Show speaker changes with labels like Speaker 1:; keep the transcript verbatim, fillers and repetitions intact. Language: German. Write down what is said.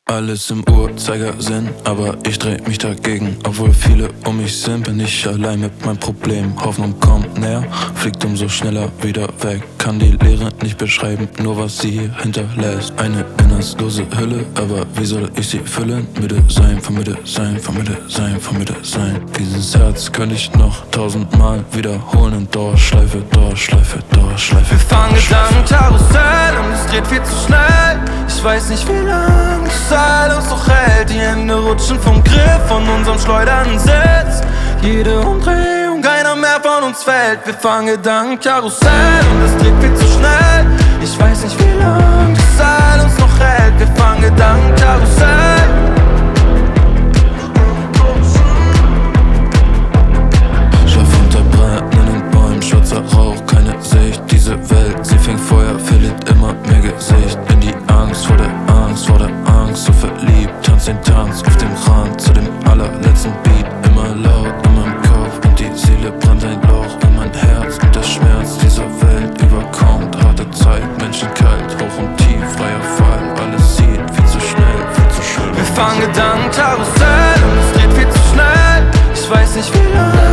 Speaker 1: Alles im Uhrzeigersinn, aber ich dreh mich dagegen. Obwohl viele um mich sind, bin ich allein mit meinem Problem. Hoffnung kommt näher, fliegt umso schneller wieder weg. Kann die Leere nicht beschreiben, nur was sie hier hinterlässt. Eine innerlose Hülle, aber wie soll ich sie füllen? Müde sein, von müde sein, von müde sein, von müde sein. Dieses Herz könnte ich noch tausendmal wiederholen. In Dauerschleife, Dauerschleife, Dauerschleife.
Speaker 2: Wir fahren Gedankenkarussell und es dreht viel zu schnell. Ich weiß nicht, wie lang das Seil uns noch hält. Die Hände rutschen vom Griff von unserem schleudernden Sitz. Jede Umdrehung, keiner mehr von uns fällt. Wir fahren Gedankenkarussell und es dreht viel zu schnell. Ich weiß nicht, wie lang das Seil uns noch hält. Wir fahren Gedankenkarussell.
Speaker 1: Schlaf unter brennenden Bäumen, schwarzer Rauch, keine Sicht. Diese Welt, sie fängt Feuer, verliert immer mehr Gesicht. In die Angst vor der Angst, vor der Angst, so verliebt. Tanz den Tanz auf dem Rand zu dem allerletzten Beat. Immer laut in meinem Kopf und die Seele brennt ein Loch in mein Herz. Und der Schmerz dieser Welt überkommt. Harte Zeit, Menschen kalt, hoch und tief, freier Fall. Alles sieht viel zu schnell, viel zu schön.
Speaker 2: Wir fahren Gedankenkarussell und es dreht viel zu schnell. Ich weiß nicht, wie lange